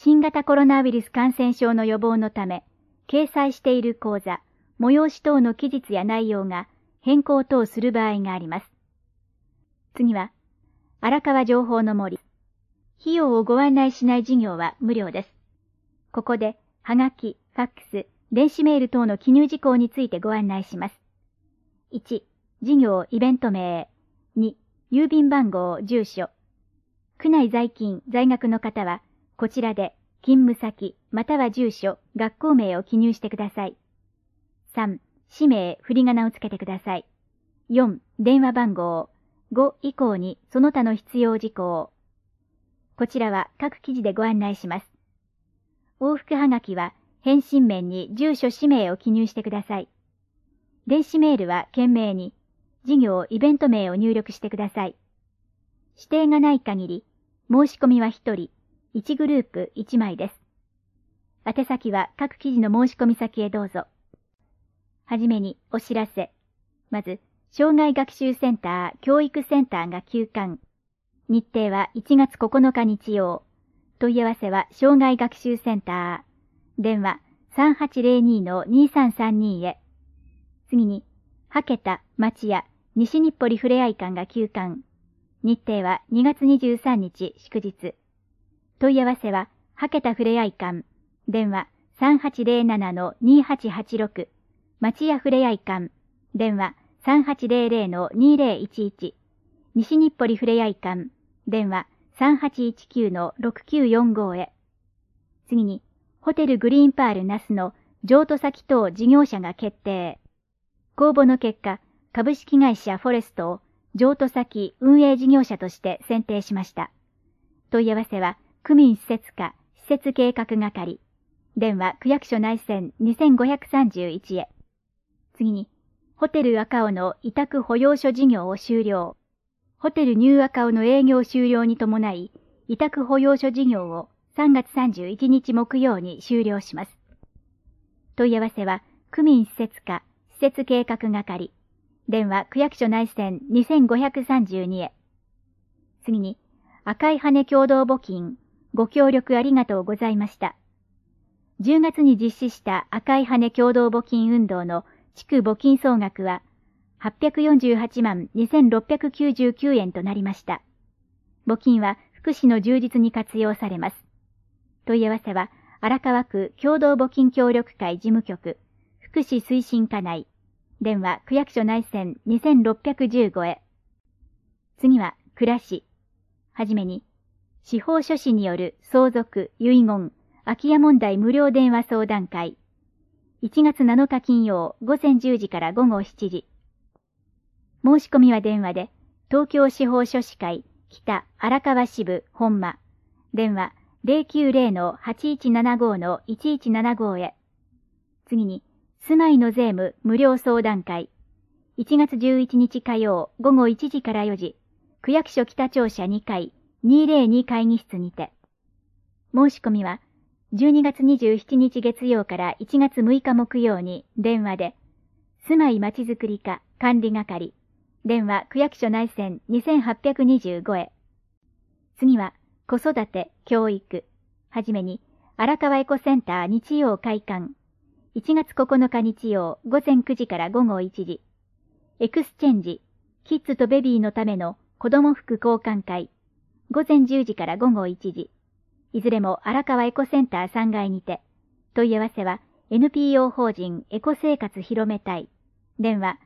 新型コロナウイルス感染症の予防のため、掲載している講座、催し等の期日や内容が変更等する場合があります。次は、荒川情報の森。費用をご案内しない事業は無料です。ここで、はがき、ファックス、電子メール等の記入事項についてご案内します。1、事業イベント名。2、郵便番号、住所。区内在勤、在学の方は、こちらで、勤務先、または住所、学校名を記入してください。3、氏名、振り仮名をつけてください。4、電話番号。5以降にその他の必要事項。こちらは各記事でご案内します。往復はがきは返信面に住所氏名を記入してください。電子メールは件名に事業イベント名を入力してください。指定がない限り申し込みは1人、1グループ1枚です。宛先は各記事の申し込み先へどうぞ。はじめにお知らせ。まず、障害学習センター教育センターが休館。日程は1月9日日曜。問い合わせは障害学習センター。電話 3802-2332 へ。次に、はけた町屋西日暮里ふれあい館が休館。日程は2月23日祝日。問い合わせははけたふれあい館。電話 3807-2886。町屋ふれあい館。電話 3800-2011。西日暮里ふれあい館。電話 3819-6945 へ。次に、ホテルグリーンパール那須の譲渡先等事業者が決定。公募の結果、株式会社フォレストを譲渡先運営事業者として選定しました。問い合わせは、区民施設課施設計画係。電話区役所内線2531へ。次に、ホテル赤尾の委託保養所事業を終了。ホテルニューアカオの営業終了に伴い、委託保養所事業を3月31日木曜に終了します。問い合わせは、区民施設課、施設計画係。電話区役所内線2532へ。次に、赤い羽共同募金、ご協力ありがとうございました。10月に実施した赤い羽共同募金運動の地区募金総額は、848万2699円となりました。募金は福祉の充実に活用されます。問い合わせは、荒川区共同募金協力会事務局、福祉推進課内。電話区役所内線2615へ。次は、暮らし。はじめに、司法書士による相続、遺言、空き家問題無料電話相談会。1月7日金曜午前10時から午後7時。申し込みは電話で、東京司法書士会北荒川支部本間。電話 090-8175-1175 へ。次に、住まいの税務無料相談会。1月11日火曜午後1時から4時。区役所北庁舎2階202会議室にて。申し込みは、12月27日月曜から1月6日木曜に電話で、住まいまちづくり課管理係。電話区役所内線2825へ。次は、子育て、教育。はじめに、荒川エコセンター日曜開館。1月9日日曜午前9時から午後1時。エクスチェンジ、キッズとベビーのための子供服交換会。午前10時から午後1時。いずれも荒川エコセンター3階にて。問い合わせは NPO 法人エコ生活広めたい。電話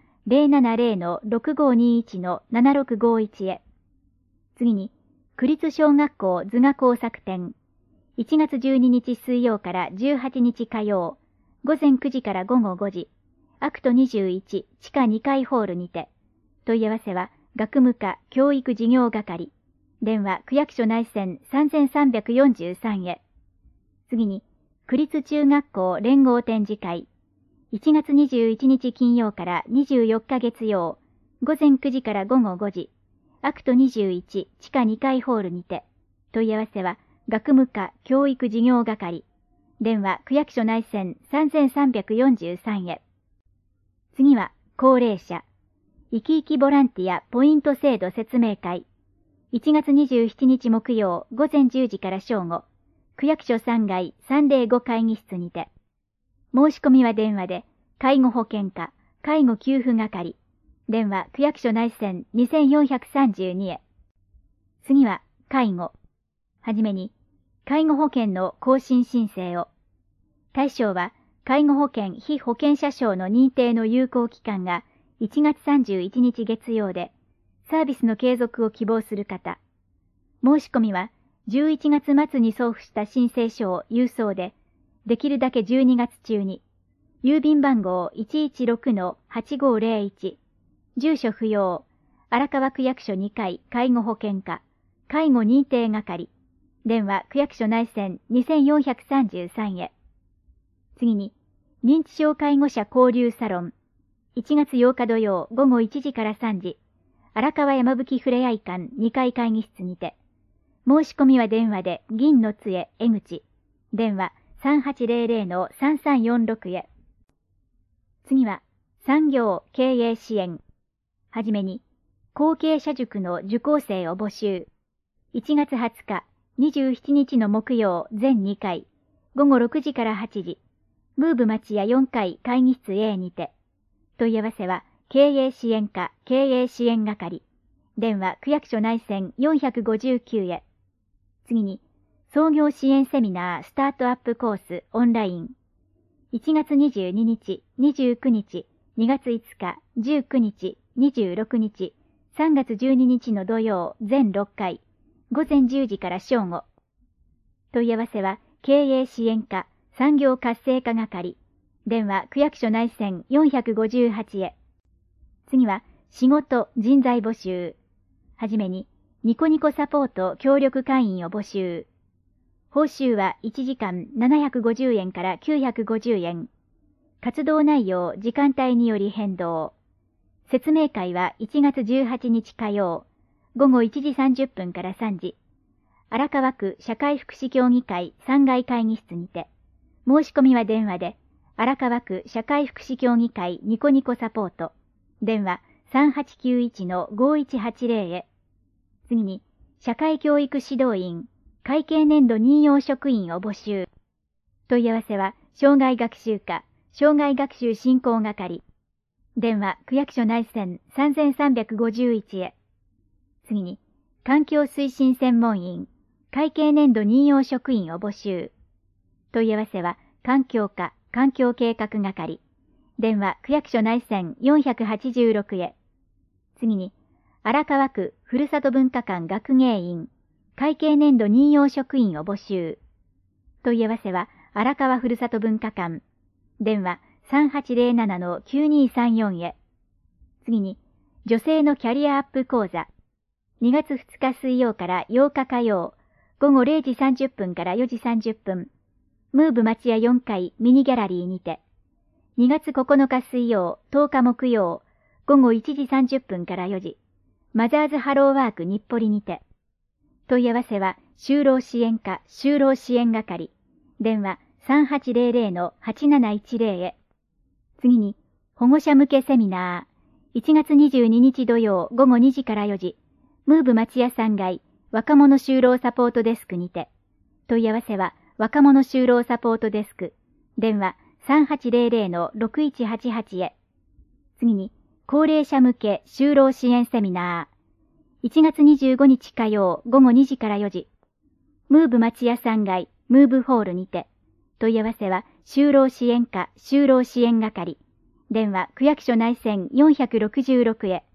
070-6521-7651へ。次に、区立小学校図画工作展。1月12日水曜から18日火曜。午前9時から午後5時。アクト21地下2階ホールにて。問い合わせは学務課教育事業係。電話区役所内線3343へ。次に、区立中学校連合展示会。1月21日金曜から24日月曜。午前9時から午後5時。アクト21地下2階ホールにて。問い合わせは学務課教育事業係。電話区役所内線3343へ。次は、高齢者。生き生きボランティアポイント制度説明会。1月27日木曜午前10時から正午。 区役所3階305会議室にて。申し込みは電話で、介護保険課、介護給付係。電話区役所内線2432へ。次は、介護。はじめに、介護保険の更新申請を。対象は、介護保険被保険者証の認定の有効期間が1月31日月曜で、サービスの継続を希望する方。申し込みは、11月末に送付した申請書を郵送で、できるだけ12月中に、郵便番号 116-8501、住所不要、荒川区役所2階介護保険課、介護認定係、電話区役所内線2433へ。次に、認知症介護者交流サロン、1月8日土曜午後1時から3時、荒川山吹ふれあい館2階会議室にて、申し込みは電話で銀の杖江口、電話3800-3346へ。次は、産業経営支援。はじめに、後継者塾の受講生を募集。1月20日、27日の木曜全2回、午後6時から8時、ムーブ町屋4階会議室 A にて。問い合わせは、経営支援課経営支援係。電話区役所内線459へ。次に、創業支援セミナースタートアップコースオンライン。1月22日、29日、2月5日、19日、26日、3月12日の土曜全6回、午前10時から正午。問い合わせは、経営支援課産業活性化係。電話区役所内線458へ。次は、仕事人材募集。はじめに、ニコニコサポート協力会員を募集。報酬は1時間750円から950円。活動内容、時間帯により変動。説明会は1月18日火曜、午後1時30分から3時。荒川区社会福祉協議会3階会議室にて。申し込みは電話で、荒川区社会福祉協議会ニコニコサポート。電話3891-5180へ。次に、社会教育指導員、会計年度任用職員を募集。問い合わせは、障害学習課、障害学習振興係。電話、区役所内線3351へ。次に、環境推進専門員、会計年度任用職員を募集。問い合わせは、環境課、環境計画係。電話、区役所内線486へ。次に、荒川区ふるさと文化館学芸員、会計年度任用職員を募集。問い合わせは、荒川ふるさと文化館。電話3807-9234へ。次に、女性のキャリアアップ講座。2月2日水曜から8日火曜、午後0時30分から4時30分。ムーブ町屋4階ミニギャラリーにて。2月9日水曜、10日木曜、午後1時30分から4時。マザーズハローワーク日暮里にて。問い合わせは、就労支援課就労支援係。電話3800-8710へ。次に、保護者向けセミナー。1月22日土曜午後2時から4時。ムーブ町屋3階若者就労サポートデスクにて。問い合わせは、若者就労サポートデスク。電話3800-6188へ。次に、高齢者向け就労支援セミナー。1月25日火曜午後2時から4時。ムーブ町屋3階ムーブホールにて。問い合わせは、就労支援課就労支援係。電話区役所内線466へ。